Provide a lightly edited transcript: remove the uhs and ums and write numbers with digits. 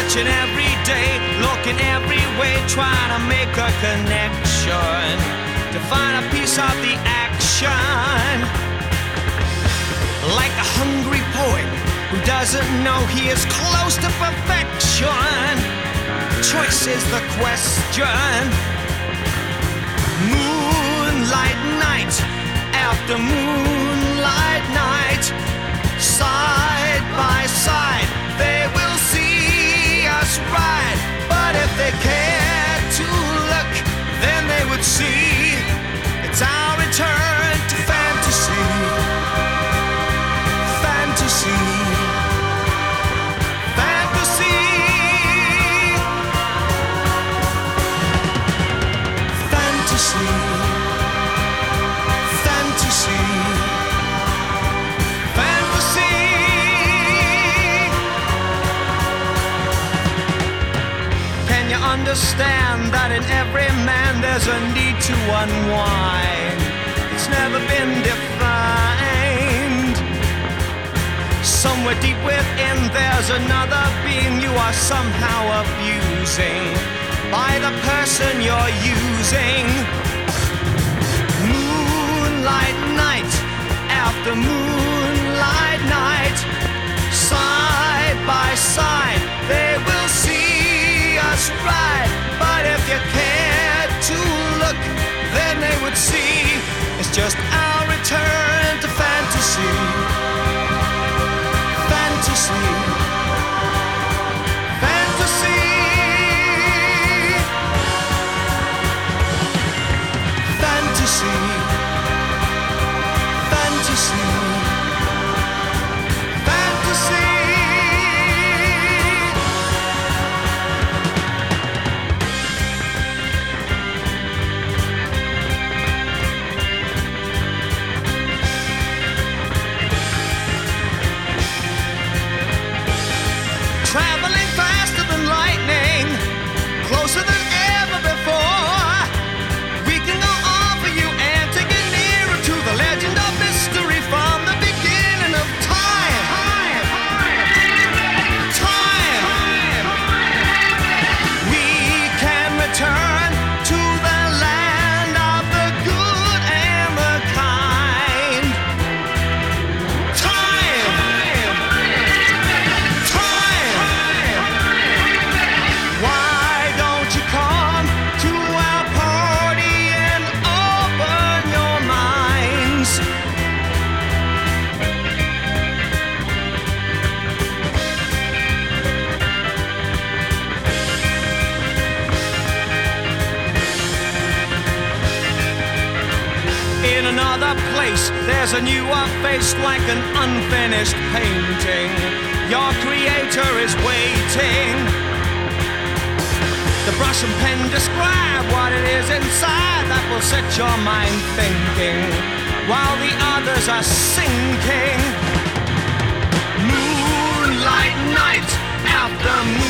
Searching every day, looking every way, trying to make a connection, to find a piece of the action. Like a hungry poet who doesn't know he is close to perfection. Choice is the question. Moonlight night after moonlight night, side by side they will see us ride. But if they cared to look, then they would see it's our return to fantasy. Fantasy. Fantasy. Fantasy. Fantasy. Fantasy. Can you understand that in every man there's a need to unwind? It's never been defined. Somewhere deep within there's another being you are somehow abusing by the person you're using. Moonlight night after moonlight night, side by side they will see us ride. But if you cared to look, then they would see it's just our return to fantasy. Fantasy. Fantasy. Fantasy. Fantasy. Fantasy. Traveling faster than lightning, closer than ever before. We can go on for you and take it nearer to the legend of mystery from the beginning of time. Time. We can return to the land of the good and the kind. Time. Why don't you come to our party and open your minds? In another place, there's a newer face like an unfinished painting. Your creator is waiting. The brush and pen describe what it is inside that will set your mind thinking, while the others are sinking. Moonlight night after moonlight.